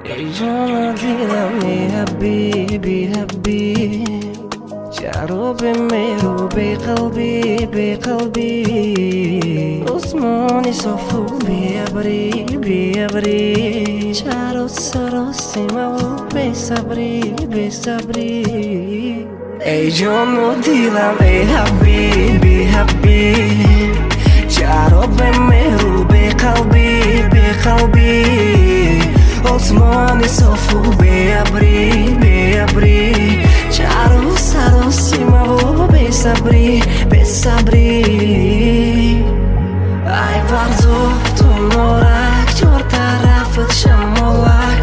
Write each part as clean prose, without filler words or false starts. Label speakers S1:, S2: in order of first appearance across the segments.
S1: ای جان دلم ای حبیبی حبیب چرا به میرو به قلبی عثمانی صفو بی ابری چرا سراستی مو به صبری ای جان و دلم ای حبیبی حبیب چرا به میرو به قلبی عثمانی صفو بی ابری چرا سراستی مو به صبری ای ورزو تو نورک چهار طرفت شمالک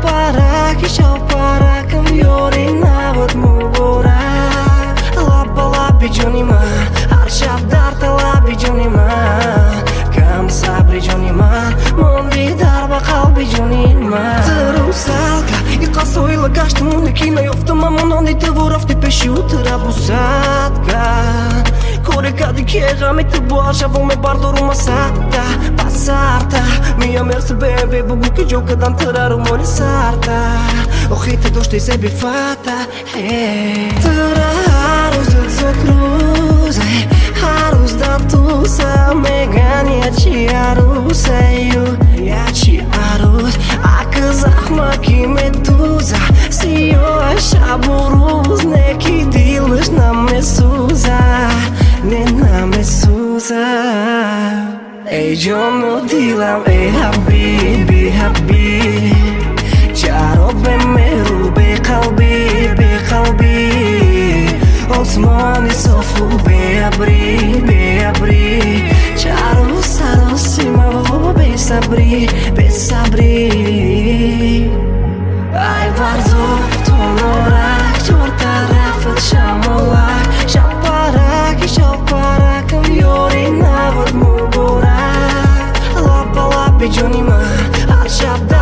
S1: شپرکم یاری نبود مبارک لب جونی من هر شب در طلب جونی من کم صبر جونی من موندی در با قلب جونی من ترو سالکا и қасоила гаштамуни ки наёфтам амононите ворафти пешутра бусадка корекади ки ғами ту бошавоме бардорума сата пасарта миам ерс бебе бугу ки ҷокадан тырарумони сарта охите дошти себи фата тыра ҳаррӯзат зод рӯзе ҳаррӯз дар туса меган ячи арӯсаю ячи арӯз аки захма ки медуза сиёҳ шабу рӯз не ки дилаш намесӯза не намесӯза эй ҷону дилам эй ҳабиби ҳабиб чаро бемерӯ беқалбӣ осмони софу беабрӣ чаро саросимаво бесабрӣ ай варзоқ то норак чор тарафат шамолак шапаракам ёри навод муборак лаб ба лаби ҷони ман ҳар шаб